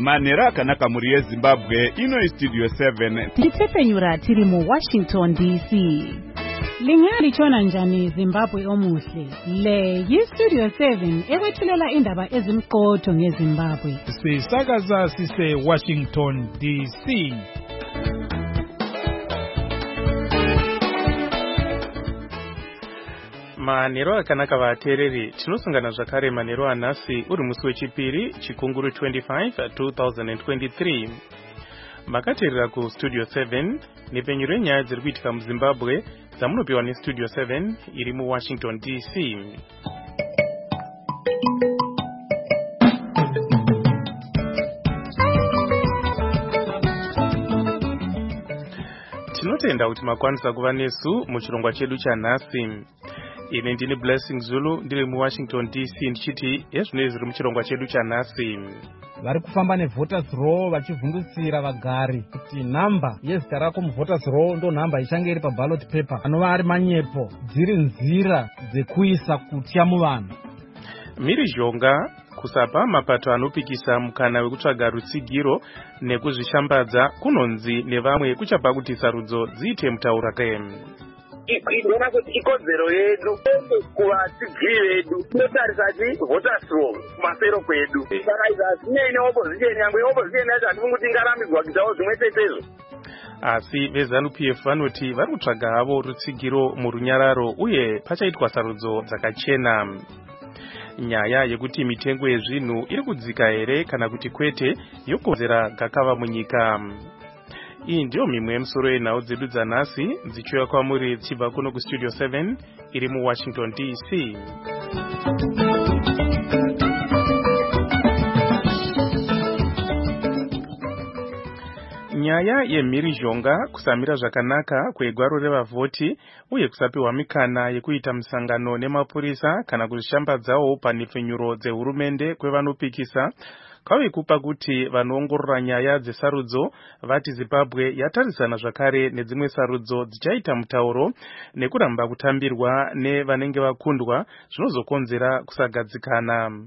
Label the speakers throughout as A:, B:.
A: Manhero akanaka muri yeZimbabwe, ino Studio 7.
B: Ndipfepenyura tiri mu Washington DC. Lingalitshona njani Zimbabwe omuhle? Le yiStudio 7 ekwethulela indaba ezimqotho ngeZimbabwe.
C: Sisakaza sise Washington DC.
D: Manhero akanaka vateereri, tinosungana zvakare manhero anhasi uri musi wechipiri chikunguru 25 2023. Makateerera kuStudio 7 nepenyuro yenyaya dziri kuitika muZimbabwe dzamunopiwa neStudio 7 iri muWashington DC. Tinotenda kuti makwanisa kuva nesu muchirongwa chedu chanhasi. Ine ndini Blessing Zulu ndiri muWashington DC ndichiti ezvinenge zviri muchirongwa chedu chanhasi.
E: Vari kufamba nevoters roll vachivhundutsira vagari kuti nhamba yezita rako muvoters roll ndo nhamba ichange iri paballot paper, anova ari manyepo dziri nzira dzekuisa kutya muvanhu.
D: Mhirizhonga kusapa mapato anopikisa mukana wekutsvaga rutsigiro nekuzvishambadza kunonzi nevamwe kuchapa kuti sarudzo dziite mutaurake.
F: Igona kuti ikodzero yedu kuvatsigiri vedu tinotarisa kuti voters roll kumasero kwedu. Saka izazvinei opposition, nyangwe opposition yacho hatifungi kuti ingarambidzwa kuitawo zvimwe chaizvo.
D: Asi veZANU-PF vanoti vari kutsvaga havo rutsigiro murunyararo uye pachaitwa sarudzo dzakachena. Nyaya yekuti mitengo yezvinhu iri kudzika here kana kuti kwete yokonzera gakava munyika. Iyi ndiyo mimwe yemusoro yenhau dzedu dzanhasi dzichiuya kwamuri dzichibva kuno kuStudio 7 iri muWashington DC. Nyaya yemhirizhonga, kusamira zvakanaka kwegwaro revavhoti uye kusapiwa mikana yekuita misangano nemapurisa kana kuzvishambadzawo panhepfenyuro dzehurumende kwevanopikisa kwave kupa kuti vanoongorora nyaya dzesarudzo vati Zimbabwe yatarisana zvakare nedzimwe sarudzo dzichaita mutauro nekuramba kutambirwa nevanenge vakundwa zvinozokonzera kusagadzikana.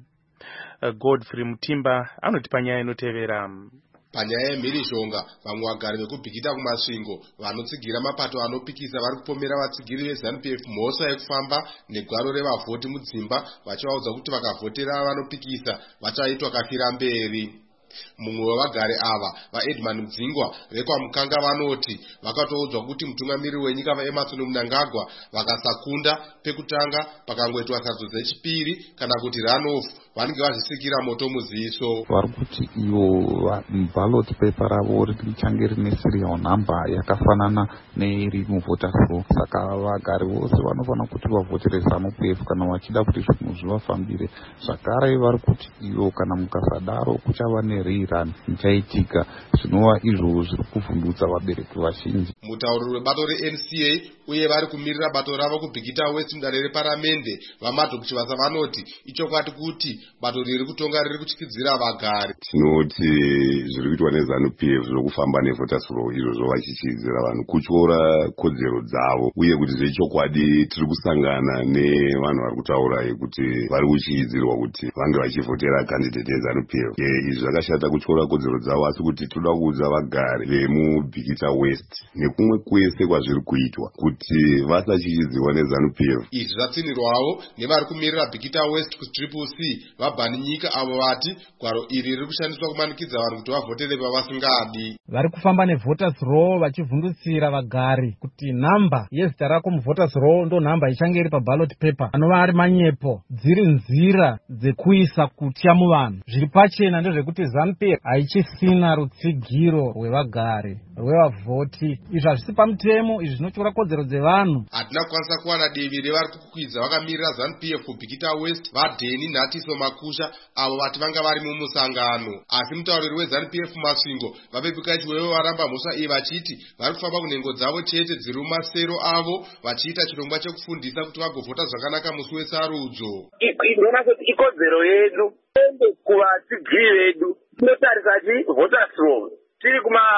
D: Godfrey Mutimba anoti panyaya inotevera.
G: Panyaya yemhirizhonga, vamwe vagari vekubhikita kumasvingo vanotsigira mapato anopikisa vari kupomera vatsigiri veZANU-PF mhosva yekufamba negwaro revavhoti mudzimba vachivaudza kuti vakavhotera vanopikisa vachaitwa kafira mberi. Mumwe wevagari ava, vaEdmund Mdzingwa vekwamukanga vanoti vakatoudzwa kuti mutungamiriri wenyika vaEmmerson Mnangagwa vakasakunda pekutanga pakangoitwa sarudzo dzechipiri kana kuti runoff vanenge vazvisikira moto muziso.
H: Vari kuti iyo ballot paper ravo richange rine serial number yakafanana neiri muvoters roll. Saka vagari vose vanofanira kuti vavhotere ZANU-PF kana vachida kuti zvinhu zvivafambire. Zvakare vari kuti iyo kana mukasadaro kuchava nererun ichaitika, zvinova izvo zviri kuvhundutsa vabereki vazhinji.
G: Mutauriri webato reNCA uye vari kumirira bato ravo kubhikita West mudare reparamende vamadhokuchi vasa vanoti ichokwadi kuti bato riri kutonga riri kutyidzira vagari.
I: Tinoti zviri kuitwa neZANU-PF zvokufamba nevoters roll izvozvo vachityidzira vanhu kutyora kodzero dzavo, uye kuti zvechokwadi tiri kusangana nevanhu vari kutaura kuti vari kutyidzirwa kuti vange vachivhotera candidate yeZANU-PF. Izvi zvakashata kutyora kodzero dzavo, asi kuti toda kuudza vagari vemubhikita West nekumwe kwese kwazviri kuitwa kuti vasatyidziwa neZANU-PF.
G: Izvi zvatsinirwawo nevari kumirira bhikita West kuTriple C vabhani nyika avo vati gwaro iri riri kushandiswa kumanikidza vanhu kuti vavhotere pavasingadi.
E: Vari kufamba nevoters roll vachivhundutsira vagari kuti nhamba yezita rako muvoters roll ndo nhamba ichange iri paballot paper, anova ari manyepo dziri nzira dzekuisa kutya muvanhu. Zviri pachena ndezvekuti ZANU-PF haichisina rutsigiro rwevagari rwevavhoti. Izvi hazvisi pamutemo, izvi zvinotyora kodzero dzevanhu.
G: Hatina kukwanisa kuwana divi revari kukwidza vakamirira ZANU-PF kubhikita West vaDheni Nhatiso Makusha avo vati vanga vari mumusangano. Asi mutauriri weZANU-PF Masvingo vapepika chiwewe varamba mhosva iyi vachiti vari kufamba kunhengo dzavo chete dziri mumasero avo vachiita chirongwa chekufundisa kuti vagovhota zvakanaka musi wesarudzo.
F: Igona kuti ikodzero yedu kuvatsigiri vedu tinotarisa kuti voters roll tiri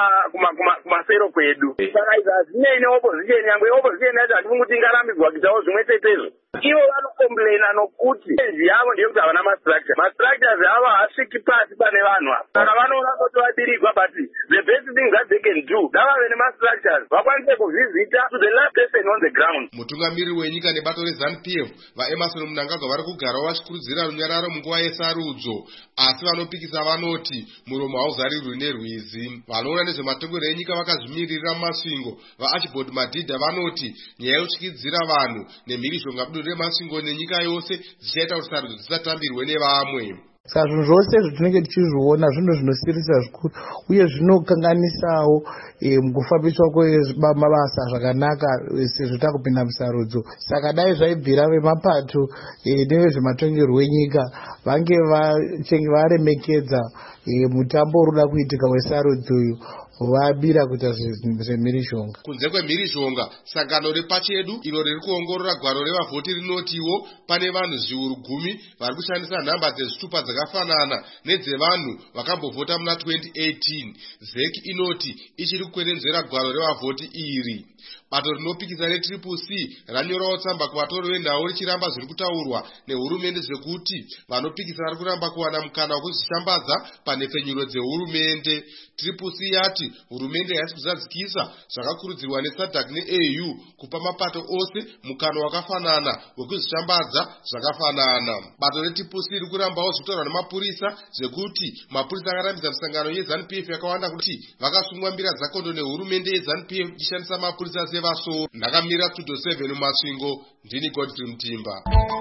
F: kumasero kwedu. Saka izazvinei opposition, nyangwe opposition yacho hatifungi kuti ingarambidzwa kuitawo zvimwe chaizvo. ivo vanokomplaina nokuti enzi yavo ndeyekuti havana mastructures avo haasviki pasi pane vanhu ava. Saka vanoona kuti vadirigwa, but the best thing that they can do ndavave nemastructures vakwanise kuvhizita to the last person on the ground.
G: Mutungamiriri wenyika nebato reZANU-PF vaEmerson Mnangagwa vari kugarawo vachikurudzira runyararo munguva yesarudzo, asi vanopikisa vanoti muromo hauzarirwi nerwizi. Vanoona nezvematongerero enyika vakazvimirira mumasvingo vaArchibald Madhidha vanoti nyaya yekutyidzira vanhu nemhirishonga budo remasvingo nenyika yose zvichaita kuti sarudzo dzisatambirwe nevamwe.
J: Saka zvinhu zvose zvatinenge tichizviona zvinhu zvinosirisa zvikuru uye zvinokanganisawo mukufambiswa kwemabasa zvakanaka sezvo takupinda musarudzo. Saka dai zvaibvira vemapato nevezvematongerwo enyika vange varemekedza mutambo uri kuda kuitika wesarudzo uyu, vabira kuita zvemhirishonga.
G: Kunze kwemhirishonga, sangano repachedu iro riri kuongorora gwaro revavhoti rinotiwo pane vanhu zviuru 10 vari kushandisa nhamba dzezvitupa dzakafanana nedzevanhu vakambovhota muna 2018. ZEC inoti ichiri kukwenenzvera gwaro revavhoti iri. Bato rinopikisa reTCC ranyorawo tsamba kuvatori venhau richiramba zviri kutaurwa nehurumende zvekuti vanopikisa vari kuramba kuwana mukana wekuzvishambadza panhepfenyuro dzehurumende. TCC yati hurumende haisi kuzadzikisa zvakakurudzirwa neSADC neAU kupa mapato ose mukana wakafanana wekuzvishambadza zvakafanana. Bato reTCC riri kurambawo zvitaurwa nemapurisa zvekuti mapurisa akarambidza misangano yeZANU-PF yakawanda kuti vakasungwa mbira dzakondo nehurumende yeZANU-PF ichishandisa mapurisa sevasoro. Ndakamira Studio 7 mumasvingo, ndini Godfrey Mutimba.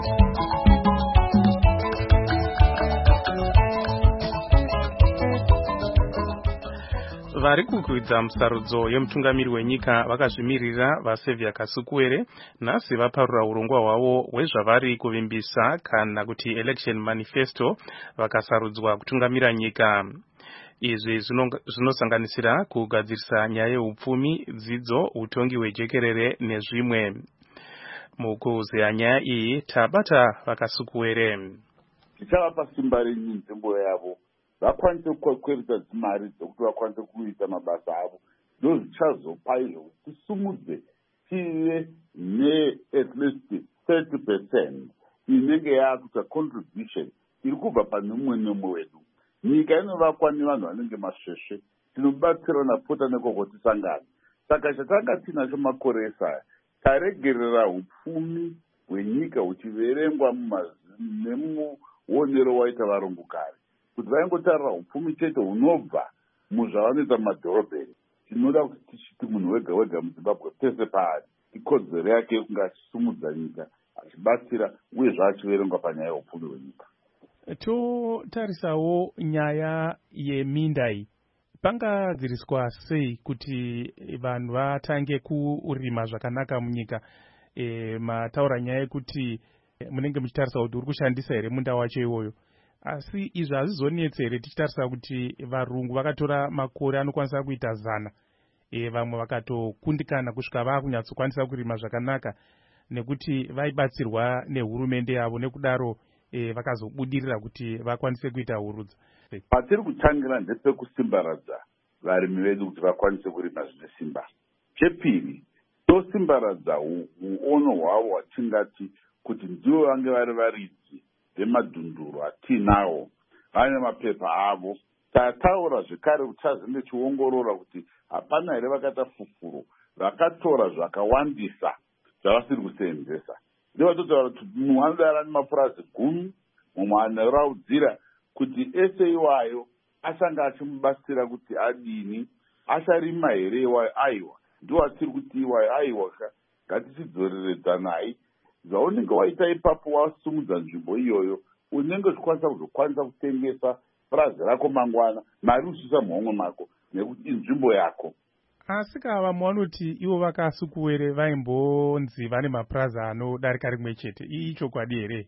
D: Vari kukwidza musarudzo yemutungamiri wenyika vakazvimirira vaSevia Kasukuwere nhasi vaparura urongwa hwavo hwezvavari kuvimbisa kana kuti election manifesto vakasarudzwa kutungamira nyika. Izvi zvinosanganisira kugadzirisa nyaya yeupfumi, dzidzo, utongi hwejekerere nezvimwe. Mukuzeya nyaya iyi tabata vaKasukuwere.
K: Tichavapa simba renyu nzvimbo yavo vakwanise kukweretsa dzimari dzekuti vakwanise kuita mabasa avo, ndozvichazopa izvo kuti tisumudze tive ne-at least 30% inenge yakuita contribution iri kubva pane mumwe nemumwe wedu. Nyika inovakwa nevanhu vanenge masvesve, tinobatsirana pota nekokotisangana. Saka chatanga tinacho makore esaya taregerera upfumi hwenyika huchiverengwa nemuonero waita varungu kare, kuti vaingotarira upfumi chete hunobva muzvavanoita mumadhorobheni. Tinoda kuti tichiti munhu wega wega muZimbabwe pese paari ikodzero yake yekunge achisumudza nyika achibatsira uye zvaachiverengwa panyaya yeupfumi hwenyika.
C: Totarisawo nyaya yeminda iyi, pangadziriswa sei kuti vanhu vatange kurima zvakanaka munyika? Mataura nyaya yekuti munenge muchitarisa kuti uri kushandisa here munda wacho iwoyo, asi izvi hazvizonetse here tichitarisa kuti varungu vakatora makore anokwanisa kuita 100, vamwe vakatokundikana kusvika vakunyatsokwanisa kurima zvakanaka nekuti vaibatsirwa nehurumende yavo, nekudaro vakazobudirira kuti vakwanise kuita urudza.
K: Patiri kutangira ndepekusimbaradza varimi vedu kuti vakwanise kurima zvine simba. Chepiri, tosimbaradza uono hwavo hwatingati kuti ndivo vange vari varidzi vemadhunduro atinawo, vane mapepa avo. Tataura zvekare kuti tazenge tichiongorora kuti hapana here vakaita fufuro vakatora zvakawandisa zvavasiri kuseenzesa. Ndivatotaura kuti mumwe anodara nemapurazi 10, mumwe anoraudzira kuti ese iwayo asanga achimubatsira kuti adini, asarima here iwayo aiwa. Ndiwo atiri kuti iwayo aiwa ngatichidzoreredzanai. Zvaunenge waita ipapo wasumudza nzvimbo iyoyo, unenge uchikwanisa kuzokwanisa kutengesa purazi rako mangwana, mari uchisa muhomwe mako nekuti inzvimbo yako.
C: Asi vamwe vanoti ivo vaKasukuwere vaimbonzi vane mapurazi anodarika rimwe chete. Ichokwadi here?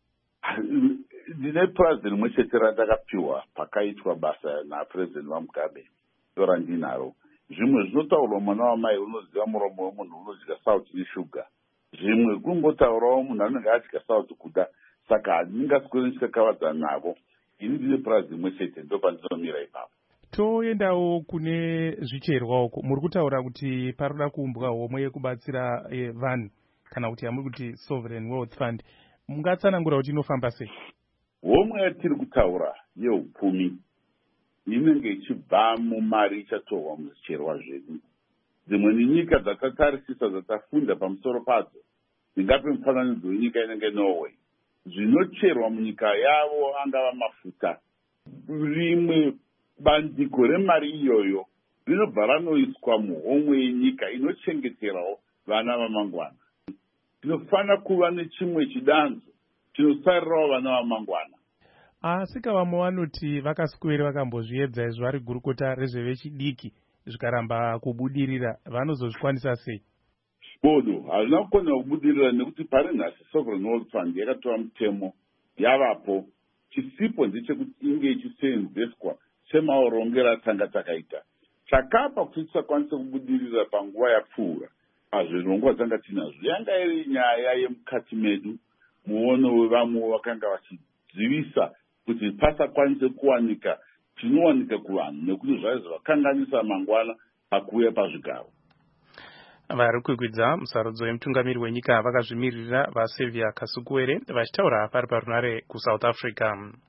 K: Ndine purazi rimwe chete randakapiwa pakaitwa basa naPresident vaMugabe, ndora ndinaro. Zvimwe zvinotaurwa mwana wamai unoziva muromo wemunhu unodya sauti neshuga. Zvimwe kungotaurawo munhu anenge adya sauti kuda. Saka handingaswere ndichikakavadzana navo. Ini ndine purazi rimwe chete, ndopandinomira ipapo.
C: Toendawo kune zvicherwa uko. Muri kutaura kuti paroda kuumbwa homwe yekubatsira vanhu kana kuti yamuri kuti sovereign wealth fund, mungatsanangura kuti inofamba sei?
K: Homwe yatiri kutaura yeupfumi inenge ichibva mumari ichatorwa muzvicherwa zvedu. Dzimwe nyika dzatatarisisa dzatafunda pamusoro padzo, ndingape mufananidzo wenyika inenge Norway. Zvinocherwa munyika yavo angava mafuta, rimwe bandiko remari iyoyo rinobva ranoiswa muhomwe yenyika inochengeterawo vana vamangwana. Tinofanira kuva nechimwe chidanzo chinosarirawo vana vamangwana.
C: Asika vamwe vanoti vakaswere vakambozviedza izvo vari gurukota rezvevechidiki zvikaramba kubudirira, vanozozvikwanisa sei?
K: Bodo hazvina kukona kubudirira nekuti pari nhasi Sovereign Wealth Fund yakatora mutemo yavapo. Chisipo ndechekuti inge ichiseenzeswa semaurongero atanga takaita. Chakapa kuti tisakwanise kubudirira panguva yapfuura pazvirongwa tanga tinazvo yanga iri nyaya yemukati medu, muono wevamwe vakanga vachidzivisa kuti pasakwanise kuwanika chinowanika kuvanhu nekuti zvaizo vakanganisa mangwana pakuuya pazvigaro.
D: Vari kukwidza musarudzo wemutungamiri wenyika vakazvimirira vaSylvia Kasukuwere vachitaura pari parunare kuSouth Africa.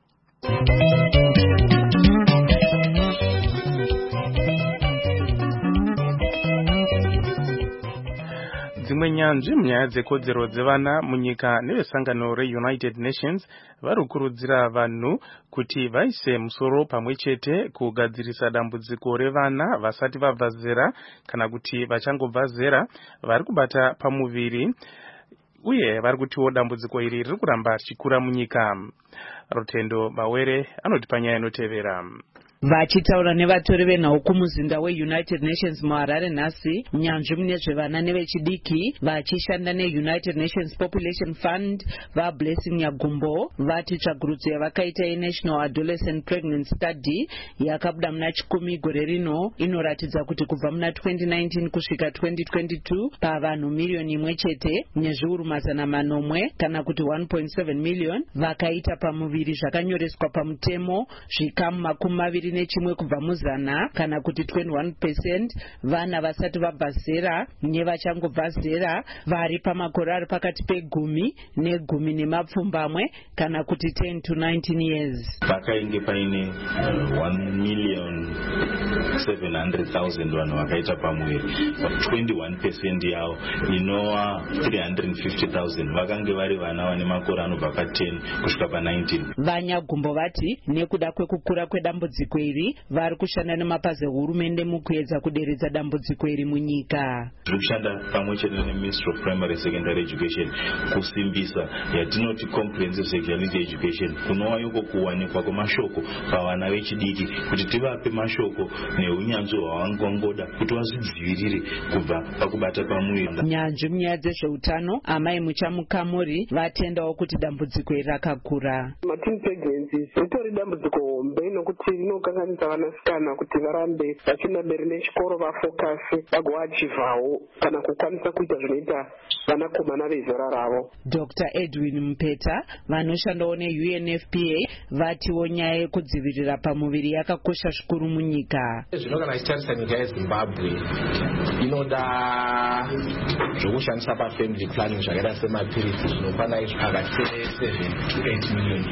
D: Dzimwe nyanzvi munyaya dzekodzero dzevana munyika nevesangano reUnited Nations vari kukurudzira vanhu kuti vaise musoro pamwe chete kugadzirisa dambudziko revana vasati vabva zera kana kuti vachangobva zera vari kubata pamuviri, uye vari kutiwo dambudziko iri riri kuramba richikura munyika. Rutendo Bawere anoti panyaya inotevera.
L: Vachitaura nevatori venhau kumuzinda weUnited Nations muHarare nhasi, nyanzvi mune zvevana nevechidiki vachishanda neUnited Nations Population Fund vaBlessing Nyagumbo vati tsvagurudzo yavakaita yeNational Adolescent Pregnancy Study yakabuda muna chikumi gore rino inoratidza kuti kubva muna 2019 kusvika 2022 pavanhu miriyoni imwe chete nezviuru mazana manomwe kana kuti 1.7 million vakaita pamuviri zvakanyoreswa pamutemo zvikamu makumi maviri nechimwe kubva muzana kana kuti 21% vana vasati vabva zera nevachangobva zera vari pamakore ari pakati pe10 ne10 nemapfumbamwe kana kuti 10 to 19 years.
M: Pakainge paine 1,700,000 vanhu vakaita pamuviri, 21% yavo inova 350,000 vakange vari vana vane makore anobva pa10 kusvika pa19.
L: Vanyagumbo vati nekuda kwekukura kwedambudziko iri vari kushanda nemapazi ehurumende mukuedza kuderedza dambudziko iri munyika.
M: Tiri kushanda pamwe chete neMinistry of Primary Secondary Education kusimbisa yatinoti comprehensive sexuality education, kunova yuko kuwanikwa kwemashoko pavana vechidiki kuti tivape mashoko neunyanzvi hwavangongoda kuti vazvidzivirire kubva pakubata pamuviri.
L: Nyanzvi munyaya dzezveutano amai Muchamukamuri vatendawo kuti dambudziko iri rakakura.
N: Teen pregnancies ritori dambudziko hombe nokuti rinokanganisa vanasikana kuti varambe vachienda mberi nechikoro, vafokasi vagoachivhawo kana kukwanisa kuita zvinoita vanakomana vezera ravo.
L: Dr. Edwin Mpeta vanoshandawo neUNFPA vatiwo nyaya yekudzivirira pamuviri yakakosha zvikuru munyika.
O: Zvino kana ichitarisa nyika yeZimbabwe inoda zvokushandisa pafamily planning zvakaita semapirisi zvinokwana pakati pe$7 to $8 million.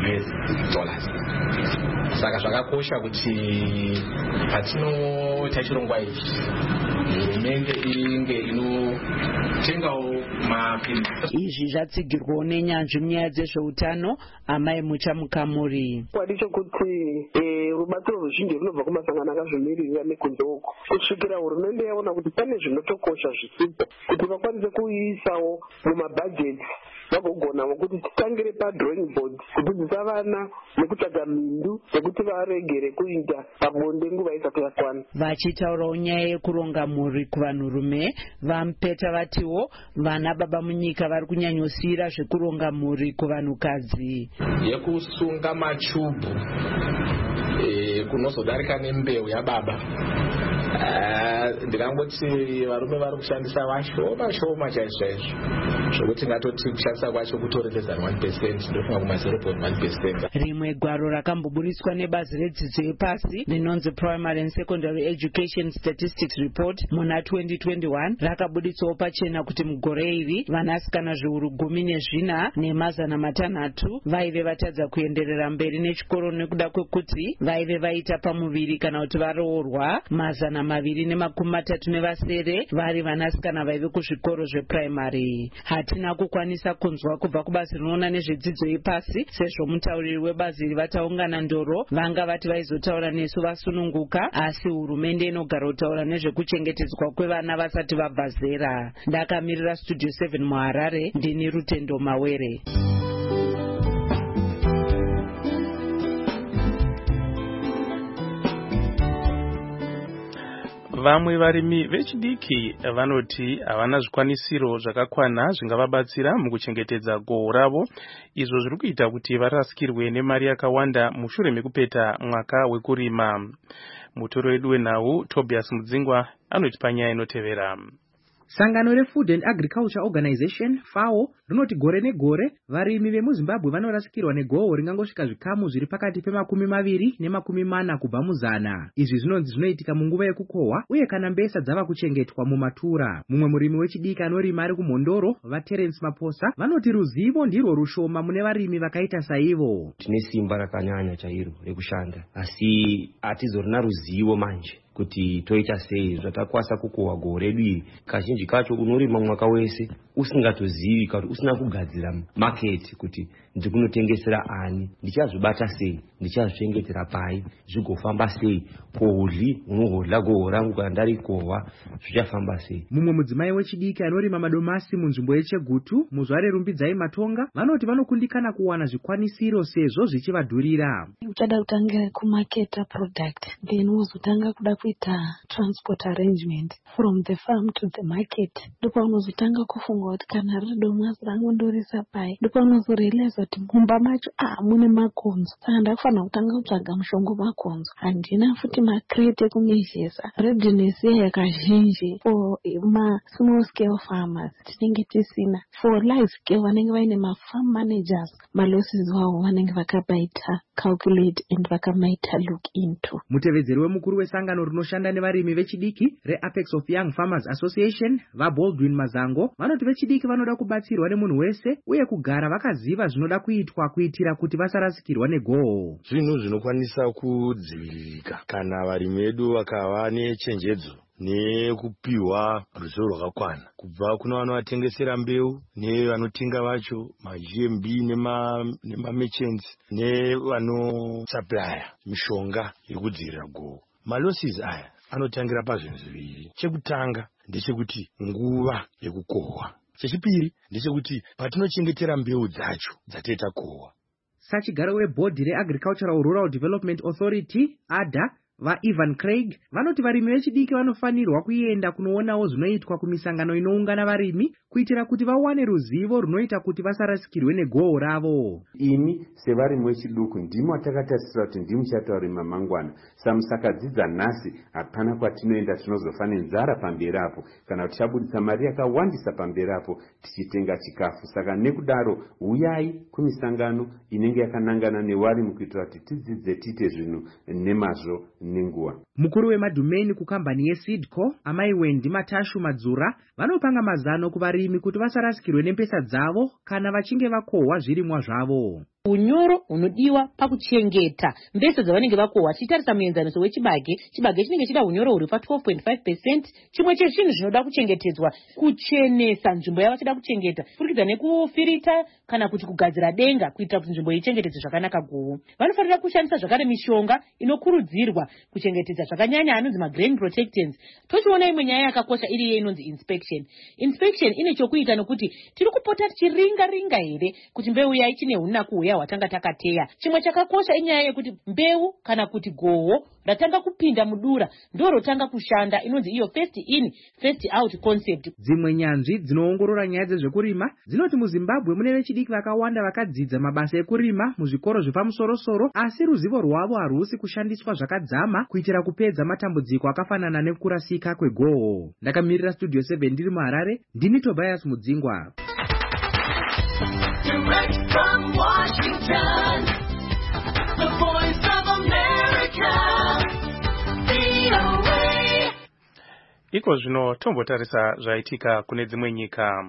O: Saka zvakakosha kuti patinoita chirongwa ichi hurumende inge inotengawo mapirisi.
L: Izvi zvatsigirwawo nenyanzvi munyaya dzezveutano amai Muchamukamuri.
N: Kwadi chokuti rubatsiro ruzhinji runobva kumasangano akazvimirira nekunze uko kusvikira hurumende yaona kuti pane zvinotokosha zvisipo kuti vakwanise kuisawo mumabhajeti vagogona kuti titangire padrawing board kudzidzisa vana nekutsvaga mindu nekuti varegere kuita pabonde nguva isati yakwana.
L: Vachitaurawo nyaya yekuronga mhuri kuvanhurume vaMpeta vatiwo vana baba munyika vari kunyanyosiyira zvekuronga mhuri kuvanhukadzi.
O: Yekusunga machubhu kunozodarika nembeu yababa ndingangoti varume vari kushandisa vashoma chaizvo zvokuti ngatoti kushandisa kwacho kutori less than 1%, ndofunga kuma 0.1%.
L: Rimwe gwaro rakamboburiswa nebazi redzidzo yepasi rinonzi Primary and Secondary Education Statistics Report muna 2021 rakabuditsawo pachena kuti mugore iri vanasikana zviuru 14 nemazana 600 vaive vatadza kuenderera mberi nechikoro nekuda kwekuti vaive vaita pamuviri kana kuti varoorwa mazana 237 vari vanasikana vaive kuzvikoro zvepuraimari. Hatina kukwanisa kunzwa kubva kubazi rinoona nezvedzidzo yepasi sezvo mutauriri webazi iri vataungana ndoro vanga vati vaizotaura nesu vasununguka, asi hurumende inogara kutaura nezvekuchengetedzwa kwevana vasati vabva zera. Ndakamirira Studio 7 muHarare, ndini Rutendo Mawere.
D: Vamwe varimi vechidiki vanoti havana zvikwanisiro zvakakwana zvingavabatsira mukuchengetedza gohwo ravo, izvo zviri kuita kuti varasikirwe nemari yakawanda mushure mekupeta mwaka wekurima. Mutoro wedu wenhau Tobias Mudzingwa anotipa nyaya inotevera.
P: Sangano reFood and Agriculture Organization FAO rinoti gore negore varimi vemuZimbabwe vanorasikirwa negohwo ringangosvika zvikamu zviri pakati pe20 ne40 kubva muzana. Izvi zvinonzi zvinoitika munguva yekukohwa uye kana mbesa dzava kuchengetwa mumatura. Mumwe murimi wechidiki anorima ari kuMhondoro, vaTerence Maposa, vanoti ruzivo ndirwo rushoma mune varimi vakaita saivo.
Q: Tine simba rakanyanya chairo rekushanda, asi hatizorina ruzivo manje kuti toita sei zvatakwasa kukohwa gohwo redu iri. Kazhinji kacho unorima mwaka wese usingatozivi kuti usina kugadzira market kuti ndikunotengesera ani, ndichazvibata sei, ndichazvichengetera pai, zvigofamba sei, kohudli unohodla gohwo rangu kana ndarikohwa zvichafamba sei.
P: Mumwe mudzimai wechidiki anorima madomasi munzvimbo yeChegutu muzvare Rumbidzai Matonga vanoti vanokundikana kuwana zvikwanisiro sezvo zvichivadhurira.
R: Uchada kutanga kumaketa product, then uzotanga kuda kuita transport arrangement from the farm to the market. Ndipo unozotanga kufunga kuti kana riri domasi rangu ndorisa pai, ndipo unozorealize kuti mumba macho mune makonzo, saka ndakufana kutanga kutsvaga mushongo makonzo. Handina futi makrete kumezhesa. Readiness yakazhinji for ma small scale farmers tinenge tisina. For large scale vanenge vaine ma-farm managers, malosses wavo vanenge vakabaita calculate and vakamaita look into.
P: Mutevedzeri wemukuru wesangano rinoshanda nevarimi vechidiki reApex of Young Farmers Association vaBaldwin Mazango vanoti vechidiki vanoda kubatsirwa nemunhu wese uye kugara vakaziva zvinoda kuitwa kuitira kuti vasarasikirwa negohwo.
S: Zvinhu zvinokwanisa kudziviririka kana varimi vedu vakava nechenjedzo nekupiwa ruzivo rwakakwana kubva kuna vanovatengesera mbeu nevanotenga vacho ma-GMB nema-merchants nevanosuplya mishonga yekudzivirira gohwo. Malosses aya anotangira pazvinhu zviviri. Chekutanga ndechekuti nguva yekukohwa. Chechipiri ndechekuti patinochengetera mbeu dzacho dzateta kohwa.
P: Sachigaro webhodhi reAgricultural Rural Development Authority ADA vaEvan Craig vanoti varimi vechidiki vanofanirwa kuenda kunoonawo zvinoitwa kumisangano inoungana varimi kuitira kuti vawane ruzivo runoita kuti vasarasikirwe negohwo ravo.
T: Ini sevarimi vechiduku ndimo takatarisira kuti ndimo chatorima mangwana. Samusakadzidza nhasi hapana kwatinoenda tinozofa nenzara pamberi apo kana kuti tabudisa mari yakawandisa pamberi apo tichitenga chikafu. Saka nekudaro uyai kumisangano inenge yakanangana nevarimi kuitira kuti tidzidze tiite zvinhu nemazvo nenguva.
P: Mukuru wemadhumeni kukambani yeSeedco amai Wendi Matashu Madzura vanopanga mazano kuvarimi kuti vasarasikirwe nempesa dzavo kana vachinge vakohwa zvirimwa zvavo.
U: Unyoro unodiwa pakuchengeta mbesa dzavanenge vakohwa. Tichitarisa muenzaniso wechibage, chibage chinenge chida unyoro huri pa 12.5%. Chimwe chezvinhu zvinoda kuchengetedzwa kuchenesa nzvimbo yavachida kuchengeta, kurikidza nekufirita kana kuti kugadzira denga kuitira kuti nzvimbo ichengetedzwe zvakanaka gohwo. Vanofanira kushandisa zvakare mishonga inokurudzirwa kuchengetedza zvakanyanya anonzi ma-grain protectants. Tochiona imwe nyaya yakakosha iri iyo inonzi inspection. Inspection ine chokuita nokuti tiri kupota tichiringa-ringa here kuti mbeu yai chine hunaku hwemuteya hwatanga takateya. Chimwe chakakosha inyaya yekuti mbeu kana kuti goho ratanga kupinda mudura ndo rotanga kushanda, inonzi iyo first in first out concept.
P: Dzimwe nyanzvi dzinoongorora nyaya dzezvekurima dzinoti muZimbabwe mune vechidiki vakawanda vakadzidza mabasa ekurima muzvikoro zvepamusoro-soro, asi ruzivo rwavo harusi kushandiswa zvakadzama kuitira kupedza matambudziko akafanana nekurasika kwegoho. Ndakamirira Studio 7 ndiri muHarare, ndini Tobias Mudzingwa.
A: Direct from Washington, the voice of America, VOA.
D: Iko zvino tombotarisa zvaitika kune dzimwe nyika.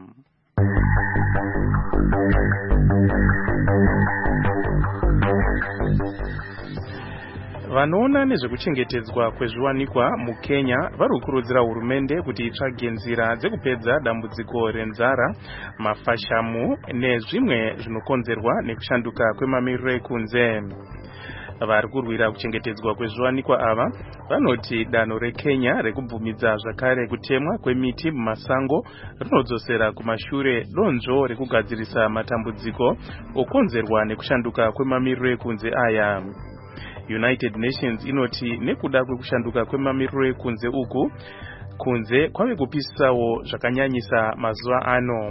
D: Vanoona nezvekuchengetedzwa kwezviwanikwa muKenya vari kukurudzira hurumende kuti itsvage nzira dzekupedza dambudziko renzara, mafashamu nezvimwe zvinokonzerwa nekushanduka kwemamiriro ekunze. Vari kurwira kuchengetedzwa kwezviwanikwa ava vanoti danho reKenya rekubvumidza zvakare kutemwa kwemiti mumasango rinodzosera kumashure donzvo rekugadzirisa matambudziko okonzerwa nekushanduka kwemamiriro ekunze aya. United Nations inoti nekuda kwekushanduka kwemamiriro ekunze uku, kunze kwave kupisawo zvakanyanyisa mazuva ano.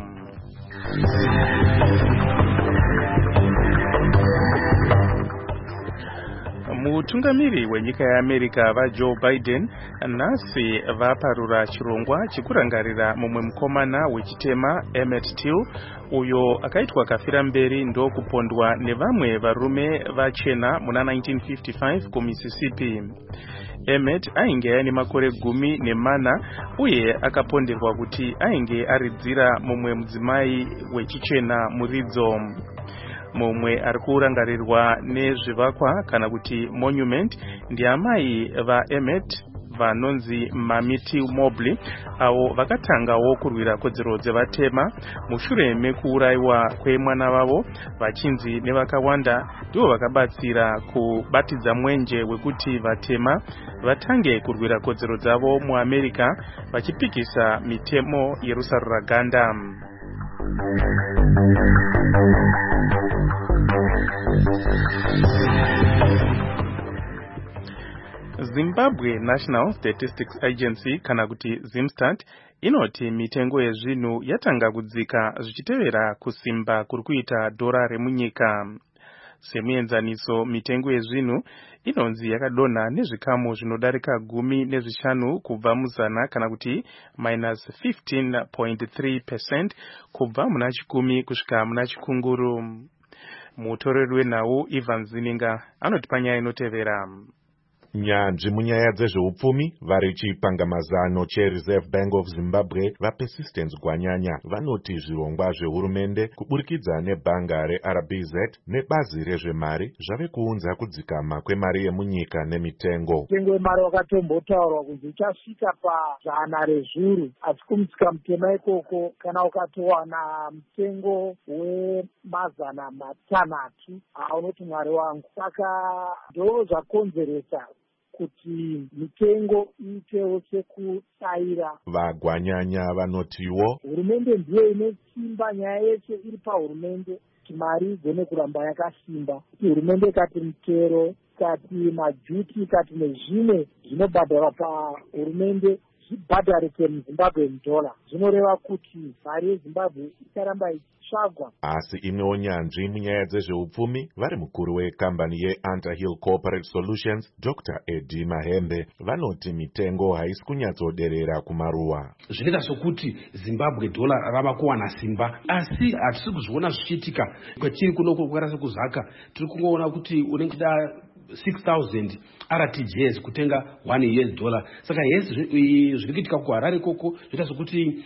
D: Mutungamiri wenyika yeAmerica vaJoe Biden nhasi vaparura chirongwa chekurangarira mumwe mukomana wechitema Emmett Till uyo akaitwa kafira mberi ndokupondwa nevamwe varume vachena muna 1955 kuMississippi. Emmett ainge ane makore 14 uye akaponderwa kuti ainge aridzira mumwe mudzimai wechichena muridzo. Mumwe ari kurangarirwa nezvivakwa kana kuti monument ndiamai vaEmmett vanonzi Mamie Till Mobley, avo vakatangawo kurwira kodzero dzevatema mushure mekuurayiwa kwemwana wavo, vachinzi nevakawanda ndivo vakabatsira kubatidza mwenje wekuti vatema vatange kurwira kodzero dzavo muAmerica vachipikisa mitemo yerusaruraganda. Zimbabwe National Statistics Agency kana kuti ZimStat inoti mitengo yezvinhu yatanga kudzika zvichitevera kusimba kuri kuita dhora remunyika. Semuenzaniso mitengo yezvinhu inonzi yakadonha nezvikamu zvinodarika 15 kubva muzana kana kuti minus 15.3% kubva muna chikumi kusvika muna chikunguru. Mutoreri wenhau Ivan Zininga anoti panyaya inotevera.
V: Nyanzvi munyaya dzezveupfumi vari chipangamazano cheReserve Bank of Zimbabwe vaPersistence Gwanyanya vanoti zvirongwa zvehurumende kuburikidza nebhanga reRBZ nebazi rezvemari zvave kuunza kudzikama kwemari yemunyika nemitengo.
W: Mutengo wemari wakatombotaurwa kuti uchasvika pa100 rezviuru, asi kumutsika mutema ikoko kana ukatowana mutengo wemazana 6 unoti mwari wangu. Saka ndo zvakonzeresa kuti mitengo iitewo sekusaira.
V: Vagwanyanya vanotiwo
W: hurumende ndiyo ine simba, nyaya yese iri pahurumende kuti mari igone kuramba yakasimba. Kuti hurumende ikati mutero, ikati majuti, ikati nezvimwe zvinobhadharwa pahurumende zvibhadharise muZimbabwe dola, zvinoreva kuti mari yeZimbabwe icharamba ichitsvagwa.
V: Asi imwewo nyanzvi munyaya dzezveupfumi vari mukuru wekambani yeUnterhill Corporate Solutions Dr. Eddie Mahembe vanoti mitengo haisi kunyatsoderera kumaruwa.
X: Zvinoita sokuti Zimbabwe dola rava kuwana simba, asi hatisi kuzviona zvichiitika. Kwetiri kuno kwarasa kuzaka tiri kungoona kuti unenge da 6,000 RTGS kutenga $1. Saka yes, zviri kuitika kuHarare koko zvinoita sokuti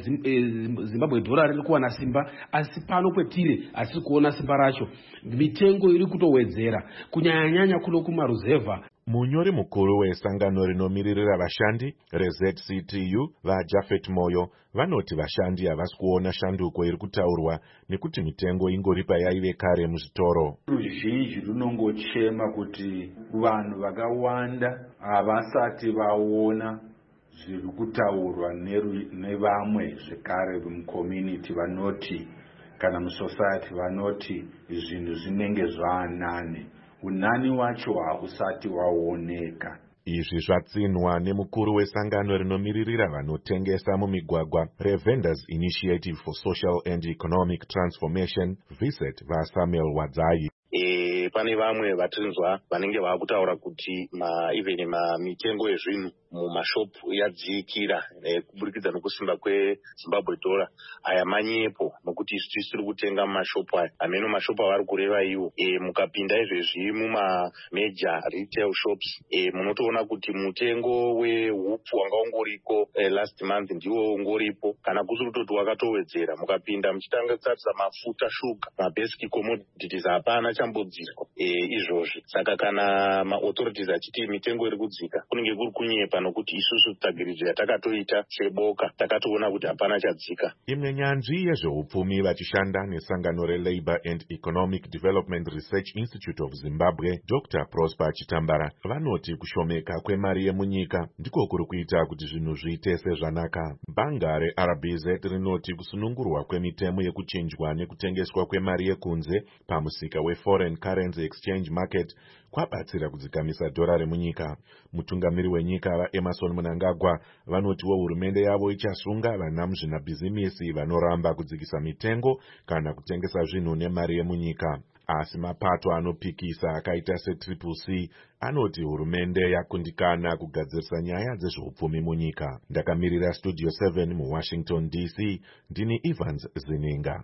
X: Zimbabwe dola riri kuwana simba, asi pano kwetiri asiri kuona simba racho. Mitengo iri kutowedzera kunyanya kuno kumaruzevha.
V: Munyori mukuru wesangano rinomiririra vashandi reZCTU vaJafet Moyo vanoti vashandi havasi kuona shanduko iri kutaurwa nekuti mitengo ingori payaive kare muzvitoro.
K: Ruzhinji runongochema kuti vanhu vakawanda havasati vaona zviri kutaurwa nevamwe zvekare mucommunity vanoti
B: kana musociety vanoti zvinhu zvinenge zvaanani, unani wacho hausati waoneka.
V: Izvi zvatsinwa nemukuru wesangano rinomiririra vanotengesa mumigwagwa reVendors Initiative for Social and Economic Transformation, VISET, vaSamuel Wadzai.
E: Pane vamwe vatinzwa vanenge vakutaura kuti even mitengo yezvinhu mumashopu yadzikira kuburikidza nokusimba kweZimbabwe dollar. Aya manyepo nokuti isu tisiri kutenga mumashopu aya. Ameno mashopu avari kureva iwo. Mukapinda izvezvi mumamajor retail shops munotoona kuti mutengo wehupu wanga ungoriko last month ndiwo ungoripo, kana kusiri kutoti wakatowedzera. Mukapinda muchitanga kutarisa mafuta, sugar, mabasic commodities hapana chambodziswa izvozvi. Saka kana maauthorities achiti mitengo iri kudzika kunenge kuri kunyepa, nokuti isusu tagiridzo yatakatoita seboka takatoona kuti hapana chadzika.
V: Imwe nyanzvi yezveupfumi vachishanda nesangano reLabour and Economic Development Research Institute of Zimbabwe, Dr. Prosper Chitambara, vanoti kushomeka kwemari yemunyika ndiko kuri kuita kuti zvinhu zviite sezvanaka. Bhanga reRBZ rinoti kusunungurwa kwemitemo yekuchinjwa nekutengeswa kwemari yekunze pamusika weForeign Currency Exchange Market kwabatsira kudzikamisa dhora remunyika. Mutungamiri wenyika vaEmerson Mnangagwa vanotiwo hurumende yavo ichasunga vana muzvinabhizimisi vanoramba kudzikisa mitengo kana kutengesa zvinhu nemari yemunyika. Asi mapato anopikisa akaita seTCCC anoti hurumende yakundikana kugadzirisa nyaya dzezveupfumi munyika. Ndakamirira Studio 7 muWashington DC, ndini Evans Zininga.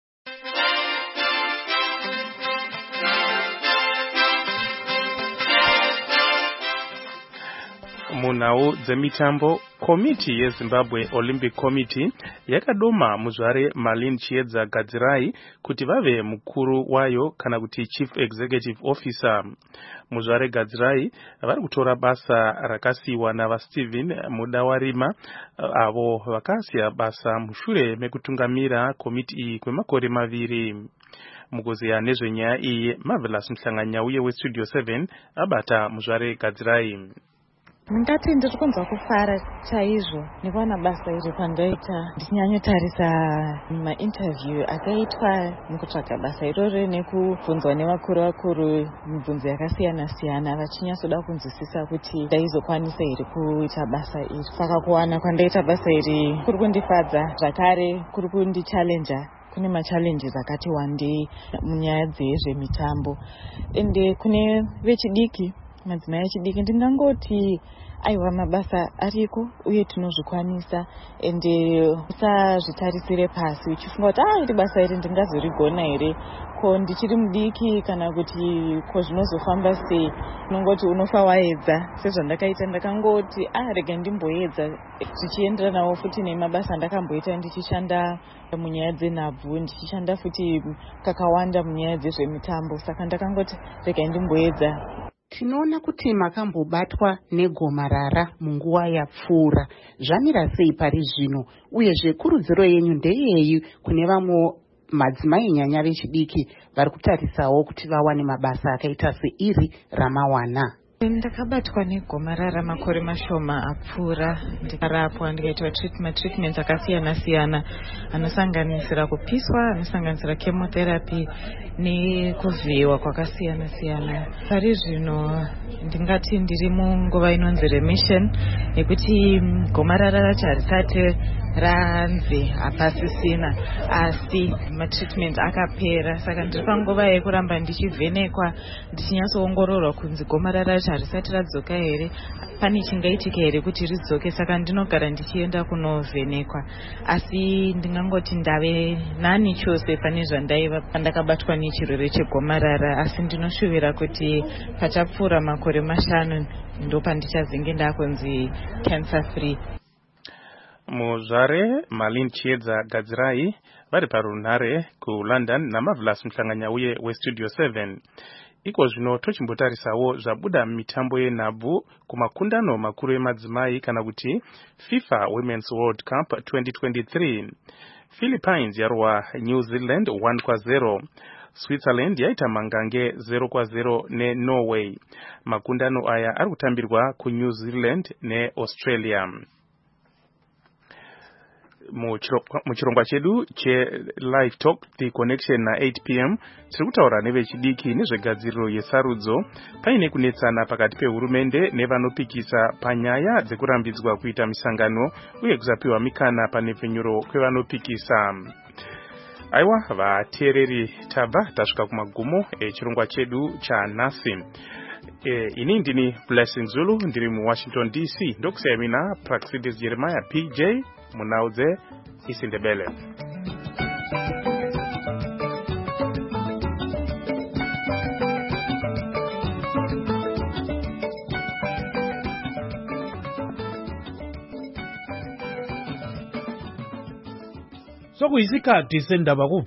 D: Munhau dzemitambo, komiti yeZimbabwe Olympic Committee yakadoma muzvare Marlene Chiedza Gadzirai kuti vave mukuru wayo kana kuti Chief Executive Officer. Muzvare Gadzirai vari kutora basa rakasiwa navaSteven Mudawarima avo vakasiya basa mushure mekutungamira komiti iyi kwemakore maviri. Mukuziya nezvenyaya iyi, Marvelous Mhlanganyauye weStudio 7 abata muzvare Gadzirai.
H: Ndingati ndiri kunzwa kufara chaizvo nekuona basa iri pandaita ndichinyanyotarisa mainterview akaitwa mukutsvaga basa iroro nekubvunzwa nevakuru mibvunzo yakasiyana siyana vachinyatsoda kunzwisisa kuti ndaizokwanisa iri kuita basa iri. Saka kuwana kwandaita basa iri kuri kundifadza, zvakare kuri kundichallenja. Kune machallenges akati wandei munyaya dzezvemitambo, ende kune vechidiki, madzimai echidiki, ndingangoti aiwa mabasa ariko uye tinozvikwanisa, ende usazvitarisire pasi uchifunga kuti iri basa iri ndingazorigona here, ko ndichiri mudiki kana kuti ko zvinozofamba sei. Unongoti unofa waedza, sezvandakaita ndakangoti rega ndimboedza, zvichienderanawo futi nemabasa ndakamboita ndichishanda munyaya dzenhabvu, ndichishanda futi kakawanda munyaya dzezvemitambo. Saka ndakangoti rega ndimboedza.
I: Tinoona kuti makambobatwa negomarara munguva yapfuura. Zvamira sei pari zvino, uyezve kurudziro yenyu ndeyeyi kune vamwe madzimai nyanya vechidiki vari kutarisawo kuti vawane mabasa akaita seiri ramawana?
H: Ndakabatwa negomarara makore mashoma apfuura, ndikarapwa ndikaitwa treatment akasiyana siyana anosanganisira kupiswa, anosanganisira chemotherapy nekuvhiyiwa kwakasiyana siyana. Pari zvino ndingati ndiri munguva inonzi remission, nekuti gomarara racho harisati ranzi hapasisina, asi matreatment akapera. Saka ndiri panguva yekuramba ndichivhenekwa, ndichinyatsoongororwa kunzi gomarara racho harisati radzoka here, pane chingaitika here kuti ridzoke. Saka ndinogara ndichienda kunovhenekwa, asi ndingangoti ndave nani chose pane zvandaiva pandakabatwa nechirwere chegomarara, asi ndinoshuvira kuti pachapfuura makore 5 ndopandichazenge ndakunzi cancer free.
D: Muzvare Marlene Chiedza Gadzirai vari parunhare kuLondon naMarvelous Mhlanganyauye weStudio 7. Iko zvino tochimbotarisawo zvabuda mitambo yenhabvu kumakundano makuru emadzimai kana kuti FIFA Women's World Cup 2023. Philippines yarwa New Zealand 1-0. Switzerland yaita mangange 0-0 neNorway. Makundano aya ari kutambirwa kuNew Zealand neAustralia. muchirongwa chedu che-live talk the connection na 8 pm tiri kutaura nevechidiki nezvegadziriro yesarudzo paine kunetsana pakati pehurumende nevanopikisa panyaya dzekurambidzwa kuita misangano uye kusapiwa mikana panepfenyuro kwevanopikisa. Aiwa vateereri, tabva tasvika kumagumo echirongwa chedu chanhasi. Ini ndini Blessing Zulu, ndiri muWashington DC. Ndokusiyai mina Praxidis Jeremiah PJ munauze isindebele.
C: Sokuyisikhathi sendaba